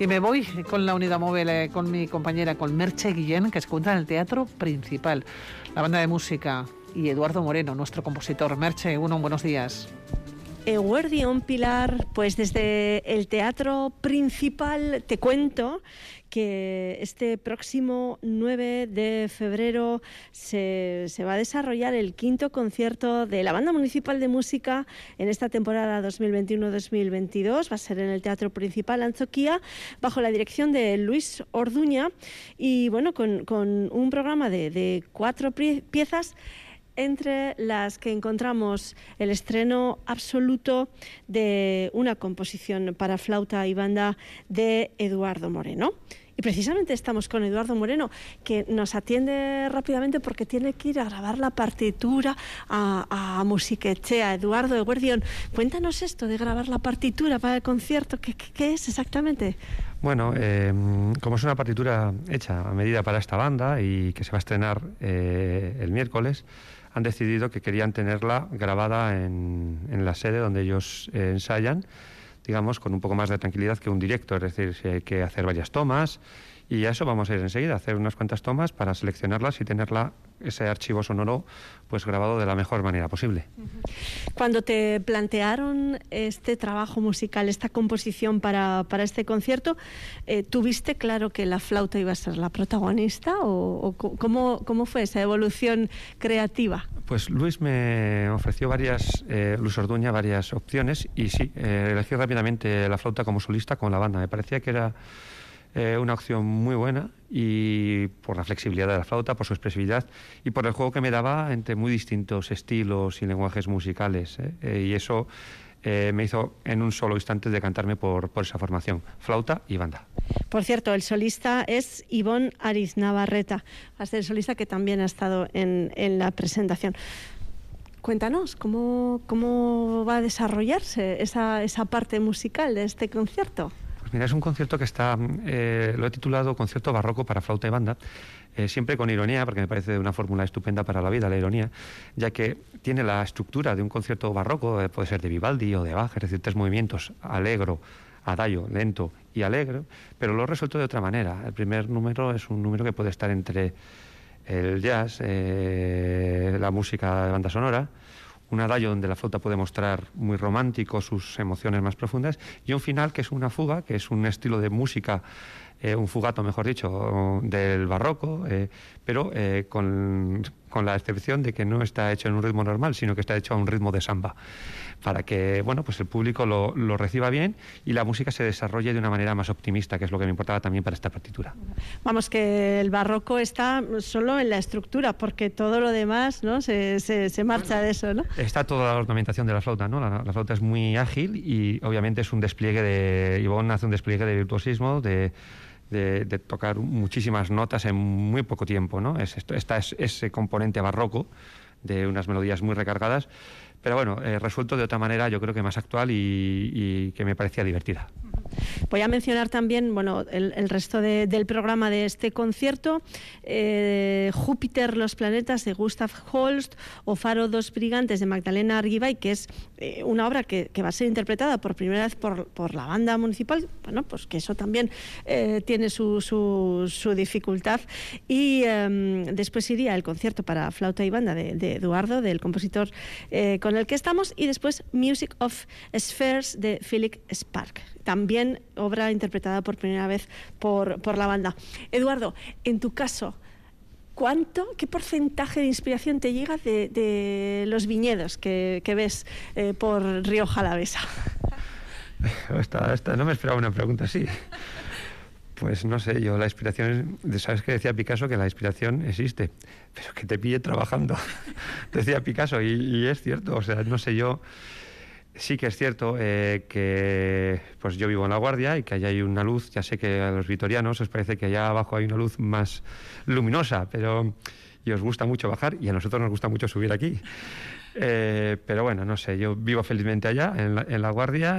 Y me voy con la unidad móvil, con mi compañera, con Merche Guillén, que se encuentra en el Teatro Principal, la banda de música, y Eduardo Moreno, nuestro compositor. Merche, buenos días. Eguerdión, Pilar, pues desde el Teatro Principal te cuento que este próximo 9 de febrero se va a desarrollar el 5º concierto de la Banda Municipal de Música en esta temporada 2021-2022. Va a ser en el Teatro Principal Antzoquia, bajo la dirección de Luis Orduña, y bueno, con un programa de 4 piezas, entre las que encontramos el estreno absoluto de una composición para flauta y banda de Eduardo Moreno. Y precisamente estamos con Eduardo Moreno, que nos atiende rápidamente porque tiene que ir a grabar la partitura a Musiquetxea. Eduardo, Eguerdión, cuéntanos esto de grabar la partitura para el concierto. ¿Qué es exactamente? Bueno, como es una partitura hecha a medida para esta banda y que se va a estrenar el miércoles, han decidido que querían tenerla grabada en la sede donde ellos ensayan, digamos, con un poco más de tranquilidad que un directo. Es decir, si hay que hacer varias tomas, y a eso vamos a ir enseguida, a hacer unas cuantas tomas para seleccionarlas y tenerla, ese archivo sonoro, pues grabado de la mejor manera posible. Cuando te plantearon este trabajo musical, esta composición para este concierto, ¿tuviste claro que la flauta iba a ser la protagonista o cómo fue esa evolución creativa? Pues Luis me ofreció Luis Orduña, varias opciones, y sí, elegí rápidamente la flauta como solista con la banda. Me parecía que era una opción muy buena, y por la flexibilidad de la flauta, por su expresividad y por el juego que me daba entre muy distintos estilos y lenguajes musicales, y eso me hizo en un solo instante decantarme por esa formación, flauta y banda. Por cierto, el solista es Ivonne Ariz-Navarreta, va a ser el solista que también ha estado en la presentación. Cuéntanos, ¿cómo va a desarrollarse esa parte musical de este concierto? Mira, es un concierto que lo he titulado Concierto Barroco para Flauta y Banda, siempre con ironía, porque me parece una fórmula estupenda para la vida, la ironía, ya que tiene la estructura de un concierto barroco, puede ser de Vivaldi o de Bach, es decir, 3 movimientos: allegro, adagio, lento y allegro, pero lo he resuelto de otra manera. El primer número es un número que puede estar entre el jazz, la música de banda sonora, un adagio donde la flauta puede mostrar muy romántico sus emociones más profundas, y un final que es una fuga, que es un estilo de música, un fugato, mejor dicho, del barroco, pero con la excepción de que no está hecho en un ritmo normal, sino que está hecho a un ritmo de samba, para que pues el público lo reciba bien y la música se desarrolle de una manera más optimista, que es lo que me importaba también para esta partitura. Vamos, que el barroco está solo en la estructura, porque todo lo demás, ¿no?, se marcha de eso, ¿no? Está toda la ornamentación de la flauta, ¿no? La flauta es muy ágil y obviamente es un despliegue Ivonne hace un despliegue de virtuosismo, de tocar muchísimas notas en muy poco tiempo, ¿no? Está ese componente barroco de unas melodías muy recargadas, pero bueno, resuelto de otra manera, yo creo que más actual y que me parecía divertida. Voy a mencionar también, bueno, el resto del programa de este concierto: Júpiter, los planetas, de Gustav Holst, o Faro, dos brigantes, de Magdalena Argibay, que es una obra que va a ser interpretada por primera vez por la banda municipal. Bueno, pues que eso también tiene su dificultad. Y después iría el concierto para flauta y banda de Eduardo, del compositor con el que estamos, y después Music of Spheres, de Philip Spark, también obra interpretada por primera vez por la banda. Eduardo, en tu caso, ¿qué porcentaje de inspiración te llega de los viñedos que ves por Rioja Alavesa? No me esperaba una pregunta así. Pues no sé, la inspiración, ¿sabes qué decía Picasso? Que la inspiración existe, pero que te pille trabajando. Decía Picasso, y es cierto, o sea, no sé, sí que es cierto que pues yo vivo en La Guardia y que allá hay una luz. Ya sé que a los vitorianos os parece que allá abajo hay una luz más luminosa, y os gusta mucho bajar, y a nosotros nos gusta mucho subir aquí. Pero bueno, no sé, yo vivo felizmente allá, en La Guardia,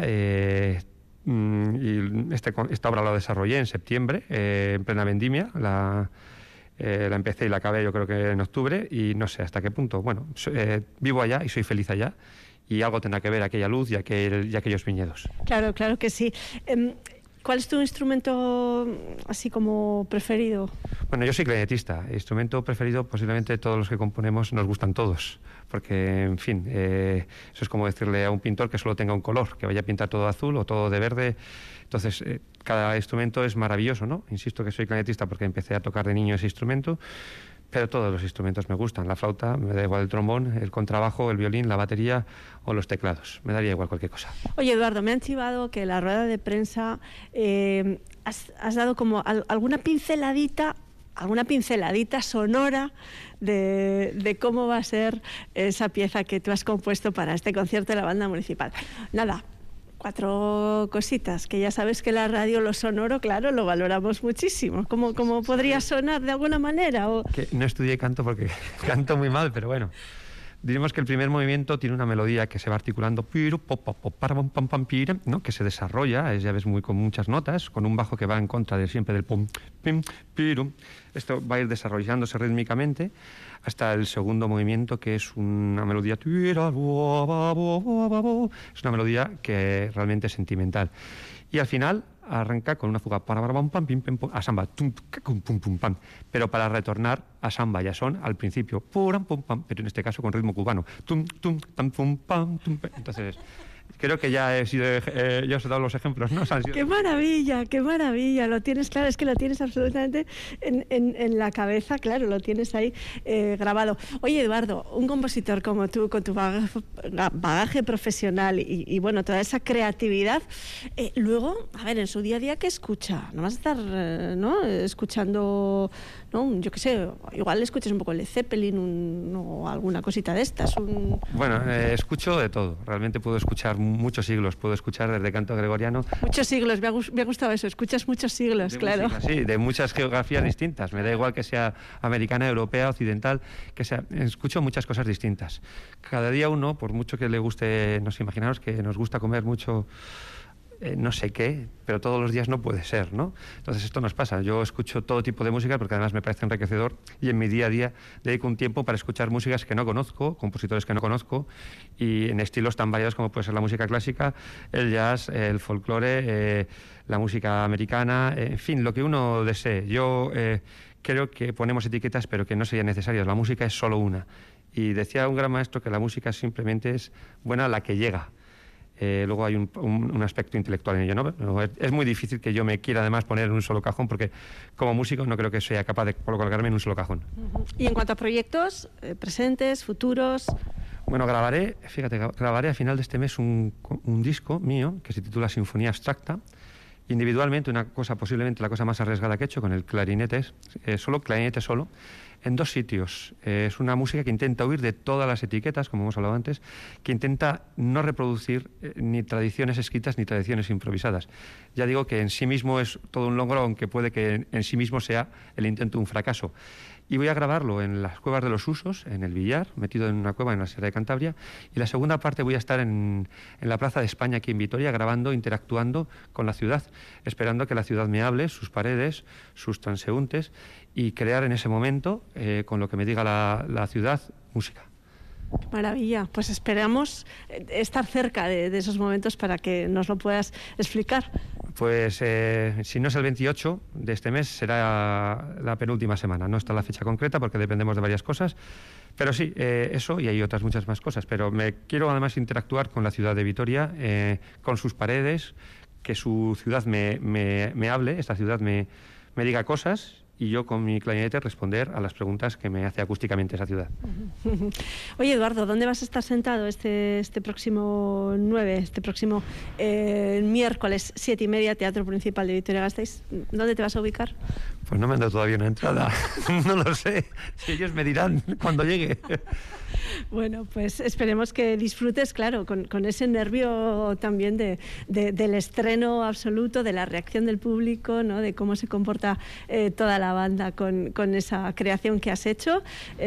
y esta obra la desarrollé en septiembre, en plena vendimia. La empecé y la acabé, yo creo que en octubre, y no sé hasta qué punto. Bueno, vivo allá y soy feliz allá, y algo tendrá que ver aquella luz y aquellos viñedos. Claro que sí. ¿Cuál es tu instrumento así como preferido? Bueno, yo soy clarinetista. Instrumento preferido, posiblemente todos los que componemos nos gustan todos. Porque, en fin, eso es como decirle a un pintor que solo tenga un color, que vaya a pintar todo azul o todo de verde. Entonces, cada instrumento es maravilloso, ¿no? Insisto que soy clarinetista porque empecé a tocar de niño ese instrumento, pero todos los instrumentos me gustan. La flauta, me da igual el trombón, el contrabajo, el violín, la batería o los teclados. Me daría igual cualquier cosa. Oye, Eduardo, me han chivado que en la rueda de prensa has dado como alguna pinceladita sonora de cómo va a ser esa pieza que tú has compuesto para este concierto de la banda municipal. Nada, 4 cositas, que ya sabes que la radio, lo sonoro, claro, lo valoramos muchísimo. ¿Cómo podría sonar de alguna manera? Que no estudié canto porque canto muy mal, pero bueno. Diremos que el primer movimiento tiene una melodía que se va articulando, ¿no? Que se desarrolla, ya ves, con muchas notas, con un bajo que va en contra de siempre del pum, pim, piru. Esto va a ir desarrollándose rítmicamente hasta el segundo movimiento, que es una melodía, es una melodía que realmente es sentimental. Y al final arranca con una fuga a samba, pero para retornar a samba y a son al principio, pero en este caso con ritmo cubano. Entonces, creo que ya os he dado los ejemplos, ¿no? ¡Qué maravilla! ¡Qué maravilla! Lo tienes claro, es que lo tienes absolutamente en la cabeza, claro, lo tienes ahí grabado. Oye, Eduardo, un compositor como tú, con tu bagaje profesional y bueno, toda esa creatividad, luego, a ver, en su día a día, ¿qué escucha? No vas a estar, ¿no?, escuchando, ¿no?, yo qué sé, igual escuchas un poco Led Zeppelin o alguna cosita de estas. Bueno, escucho de todo. Realmente puedo escuchar muchos siglos. Puedo escuchar desde canto gregoriano. Muchos siglos, me ha gustado eso. Escuchas muchos siglos, claro. Música, sí, de muchas geografías distintas. Me da igual que sea americana, europea, occidental, que sea. Escucho muchas cosas distintas. Cada día uno, por mucho que le guste, no sé, imaginaros que nos gusta comer mucho, no sé qué, pero todos los días no puede ser, ¿no? Entonces esto nos pasa. Yo escucho todo tipo de música porque además me parece enriquecedor y en mi día a día dedico un tiempo para escuchar músicas que no conozco, compositores que no conozco y en estilos tan variados como puede ser la música clásica, el jazz, el folclore, la música americana, en fin, lo que uno desee. Yo creo que ponemos etiquetas pero que no serían necesarias. La música es solo una. Y decía un gran maestro que la música simplemente es buena la que llega. Luego hay un aspecto intelectual en ello, ¿no? Es muy difícil que yo me quiera además poner en un solo cajón porque como músico no creo que sea capaz de colocarme en un solo cajón. Y en cuanto a proyectos, presentes, futuros... Bueno, grabaré a final de este mes un disco mío que se titula Sinfonía Abstracta. Individualmente, una cosa, posiblemente la cosa más arriesgada que he hecho, con el clarinete solo, en 2 sitios. Es una música que intenta huir de todas las etiquetas, como hemos hablado antes, que intenta no reproducir ni tradiciones escritas ni tradiciones improvisadas. Ya digo que en sí mismo es todo un logro, aunque puede que en sí mismo sea el intento de un fracaso. Y voy a grabarlo en las Cuevas de los Usos, en el Villar, metido en una cueva en la Sierra de Cantabria. Y la segunda parte voy a estar en la Plaza de España, aquí en Vitoria, grabando, interactuando con la ciudad, esperando que la ciudad me hable, sus paredes, sus transeúntes, y crear en ese momento, con lo que me diga la ciudad, música. Qué maravilla. Pues esperamos estar cerca de esos momentos para que nos lo puedas explicar. Pues si no es el 28 de este mes, será la penúltima semana. No está la fecha concreta porque dependemos de varias cosas. Pero sí, eso y hay otras muchas más cosas. Pero me quiero además interactuar con la ciudad de Vitoria, con sus paredes, que su ciudad me hable, esta ciudad me diga cosas y yo con mi clarinete responder a las preguntas que me hace acústicamente esa ciudad. Oye, Eduardo, ¿dónde vas a estar sentado este próximo 9, este próximo miércoles 7:30, Teatro Principal de Vitoria-Gasteiz? ¿Dónde te vas a ubicar? Pues no me han dado todavía una entrada, no lo sé, ellos me dirán cuando llegue. Bueno, pues esperemos que disfrutes, claro, con ese nervio también del estreno absoluto, de la reacción del público, ¿no?, de cómo se comporta toda la banda con esa creación que has hecho.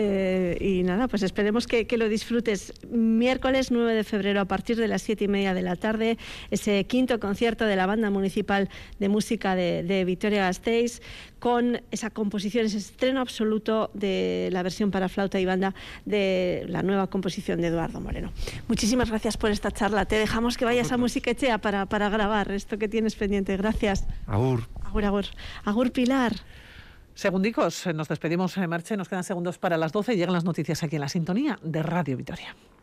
Y nada, pues esperemos que lo disfrutes. Miércoles 9 de febrero a partir de las 7:30 de la tarde, ese 5º concierto de la Banda Municipal de Música de Vitoria-Gasteiz, con esa composición, ese estreno absoluto de la versión para flauta y banda de la nueva composición de Eduardo Moreno. Muchísimas gracias por esta charla. Te dejamos que vayas a Música Echea para grabar esto que tienes pendiente. Gracias. Agur. Agur, agur. Agur, Pilar. Segundicos, nos despedimos, Merche, nos quedan segundos para las 12 y llegan las noticias aquí en la sintonía de Radio Vitoria.